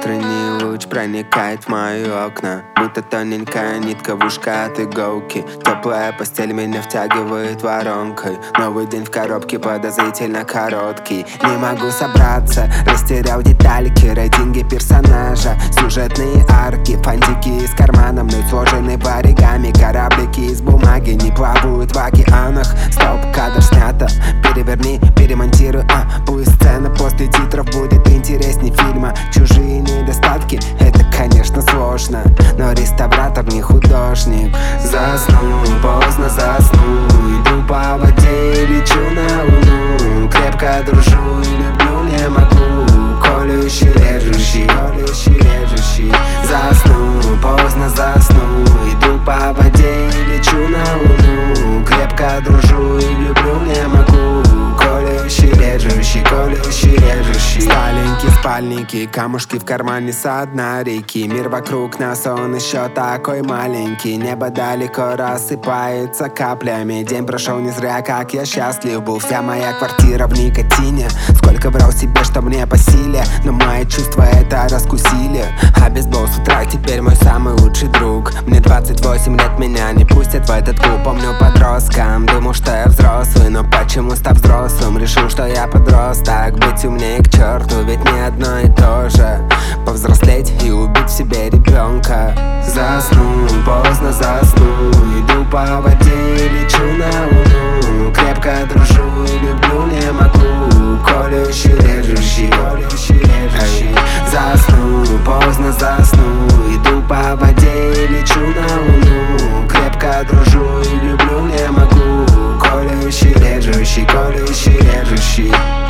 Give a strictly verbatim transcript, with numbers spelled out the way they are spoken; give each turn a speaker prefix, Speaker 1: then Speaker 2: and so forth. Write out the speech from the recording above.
Speaker 1: Утренний луч проникает в мои окна, будто тоненькая нитка в ушко от иголки. Теплая постель меня втягивает воронкой. Новый день в коробке подозрительно короткий. Не могу собраться, растерял детальки, рейтинги персонажа, сюжетные арки, фантики из кармана мной сложены в оригами. Кораблики из бумаги не плавают в океанах. Стоп, кадр снято, переверни, перемонтируй, а пусть сцена после титров будет интересней фильма. Чужие недостатки, это, конечно, сложно, но реставратор не художник. Засну, поздно засну, иду по воде, лечу на луну. Крепко дружу и люблю, не могу. Колющий, режущий, колющий, режущий. Засну, поздно засну, иду по воде, лечу на луну. Крепко дружу и люблю, не могу. Колющий, режущий, колющий, режущий. Сталенькие спальники, камушки в кармане со дна реки. Мир вокруг нас, он еще такой маленький. Небо далеко рассыпается каплями. День прошел не зря, как я счастлив был. Вся моя квартира в никотине. Сколько врал себе, что мне по силе, но мои чувства это раскусили. А бейсбол с утра теперь мой самый лучший друг. Мне двадцать восемь лет, меня не пустят в этот клуб. Помню подростком, думал, что я взрослый, но почему, став взрослым, решил, что я подросток. Быть умнее к черту, ведь не одно и то же. Повзрослеть и убить в себе ребенка. Засну, поздно засну, иду по воде, лечу на луну. Крепко дружу и люблю, не могу. Колющий, режущий, колющий, режущий. Засну, поздно засну, иду по воде, лечу на луну. Крепко дружу и люблю, не могу. Колющий, режущий, колющий, режущий.